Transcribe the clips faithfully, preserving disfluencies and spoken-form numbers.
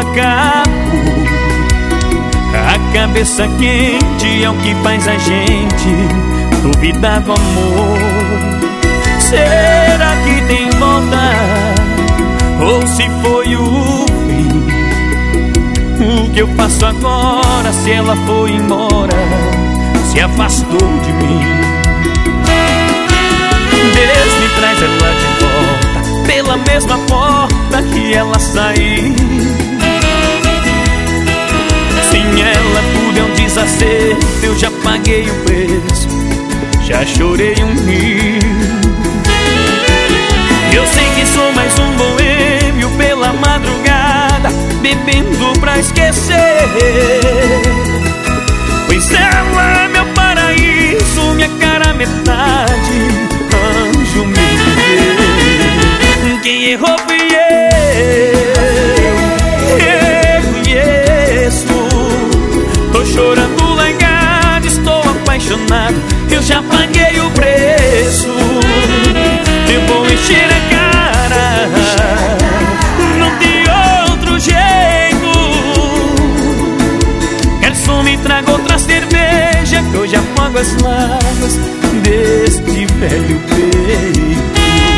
acabo. A cabeça quente é o que faz a gente duvidar do amor. Será que tem volta? Ou se foi o fim? O que eu faço agora se ela foi embora, se afastou de mim? Deus me traz ela de volta pela mesma porta que ela saiu. Sem ela tudo é um desacerto, eu já paguei o preço, já chorei um rio. Eu sei que sou mais um boêmio pela madrugada, bebendo pra esquecer. Pois ela é meu paraíso, minha cara metade, anjo meu. Quem errou fui eu, reconheço. Tô chorando largado, estou apaixonado, eu já paguei o preço. Eu vou encher a cara, não tem outro jeito. Garçom, me traga outra cerveja, que eu já afogo as mágoas deste velho peito.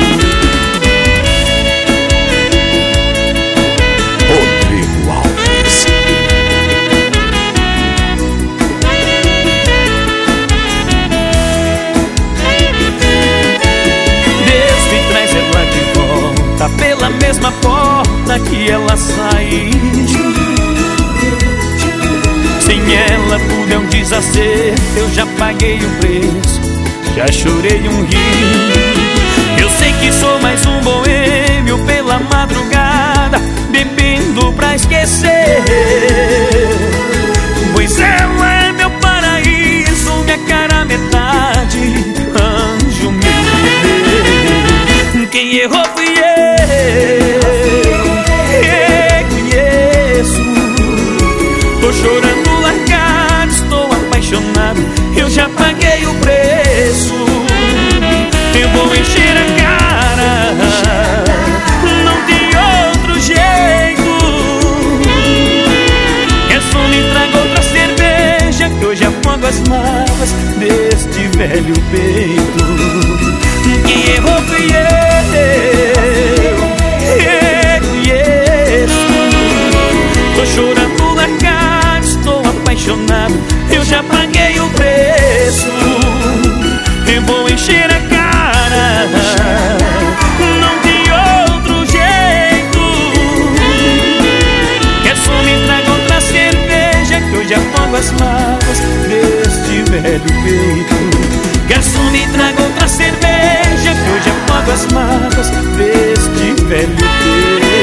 Rodrigo Alves. Deus me traz ela de volta pela mesma porta que ela saiu. Sem ela tudo é um desacerto, eu já paguei o preço, já chorei um rio. Eu sei que sou mais um boêmio pela madrugada, bebendo pra esquecer. Pois ela é meu paraíso, minha cara metade, anjo meu. Quem errou fui eu, reconheço. Tô chorando largado, estou apaixonado, eu já paguei o preço. Eu vou encher a cara, não tem outro jeito. Garçom, me traga outra cerveja, que hoje afogo as mágoas deste velho peito. Quem errou fui eu, reconheço. Tô chorando largado, estou apaixonado, eu já paguei o preço. Eu vou encher a cara, não tem outro jeito. Garçom, me traga outra cerveja, que eu já afogo as mágoas deste velho peito. Garçom, me traga outra cerveja, que eu já afogo as mágoas deste velho peito.